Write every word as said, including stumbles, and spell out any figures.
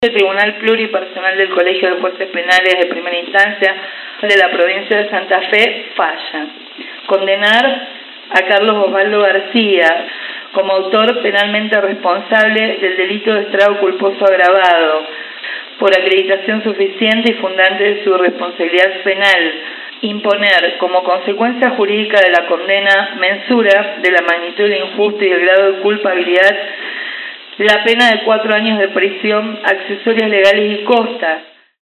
El Tribunal Pluripersonal del Colegio de Jueces Penales de Primera Instancia de la provincia de Santa Fe falla. Condenar a Carlos Osvaldo García como autor penalmente responsable del delito de estrago culposo agravado por acreditación suficiente y fundante de su responsabilidad penal. Imponer como consecuencia jurídica de la condena mensura de la magnitud del injusto y el grado de culpabilidad la pena de cuatro años de prisión, accesorios legales y costas,